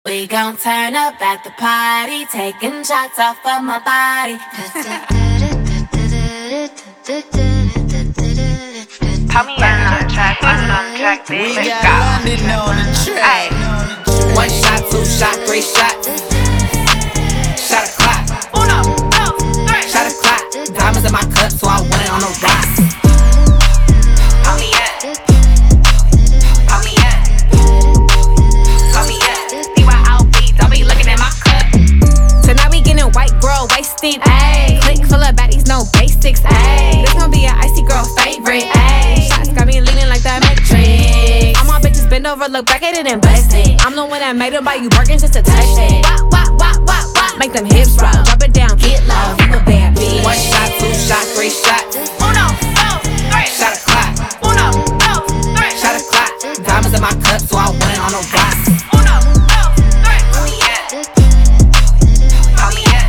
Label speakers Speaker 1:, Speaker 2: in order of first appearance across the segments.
Speaker 1: We gon' turn up at the party, taking shots off of my body.
Speaker 2: Put me on the track, put it on the track, bitch.
Speaker 3: We
Speaker 2: Let's
Speaker 3: got
Speaker 2: go.
Speaker 3: London on the track.
Speaker 2: Ayy.
Speaker 1: One shot, two shot, three shots. Shot a clock,
Speaker 2: Uno, dos, tres.
Speaker 1: shot a clock. Diamonds in my cup, so I went on a rock.
Speaker 2: Put me up. Put me up. Put me up. BYOB, don't be looking at my cup.
Speaker 4: Tonight we getting white girl wasted, ayy. Click full of baddies, no basics, ayy. This gon' be an icy girl favorite, ayy. Shots got me leaning like the Matrix. All my bitches bend over, look back at it and bless it. I'm the one that made it by you working just to touch it. Wop, wop, wop, wop, wop. Make them hips roll, drop it down, get low. You a bad bitch.
Speaker 1: One shot, two shot, three shots.
Speaker 2: Uno, dos, tres.
Speaker 1: Shot a clock,
Speaker 2: Uno, dos, tres.
Speaker 1: shot a clock. Diamonds in my cup, so I went on a rock.
Speaker 2: Uno, dos, tres. Put me up. Put me up.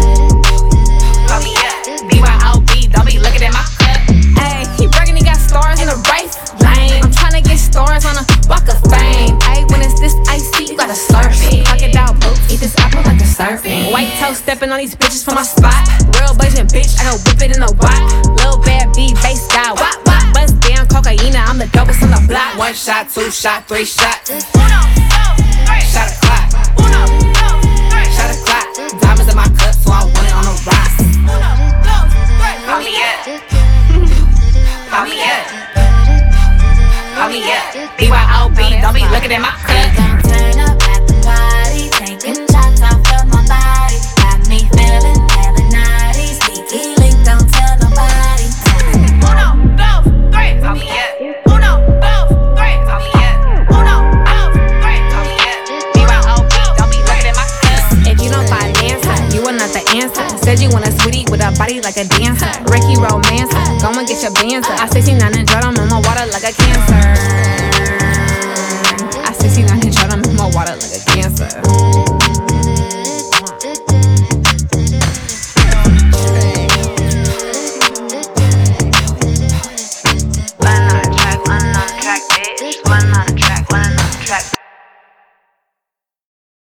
Speaker 2: Put me up. BYOB, don't be looking at my cup.
Speaker 4: Ayy, he bragging he got stars in the race. Lame. I'm tryna get stars on a walk of fame. Ayy, when it's this icy, you gotta slurp it. Crocodile boots, eat this apple like a serpent. White toe stepping on these bitches for my spot. Real blazing bitch, I go whip it in the wop. Lil bad B, bass guy, wop wop. Bust down cocaine, I'm the dopest on the block.
Speaker 1: One shot, two shot, three shots.
Speaker 2: Uno, dos, tres.
Speaker 1: Shot a clock,
Speaker 2: Uno, dos, tres.
Speaker 1: shot a clock. Diamonds in my cup, so I went on a rock.
Speaker 2: Uno, dos, tres. Put me up. Put me up. Put me up. BYOB, don't be looking at my
Speaker 1: We
Speaker 2: cup.
Speaker 1: gon' turn up at the party, taking shots off of my body. Got me feeling hella naughty. Sneaky link, don't tell nobody.
Speaker 2: Uno, dos, tres. Put me up. Uno, dos, tres. Put me up. Uno, dos, tres. Put me up. BYOB, don't be looking at my cup.
Speaker 4: If you don't finance her, you are not the answer. Said you want a sweetie with a body like a dancer. Ricky romancer, go and get your bands. I 69 and drought, I'm in my water like a cancer. I 69 and drought, I'm in my water like a cancer.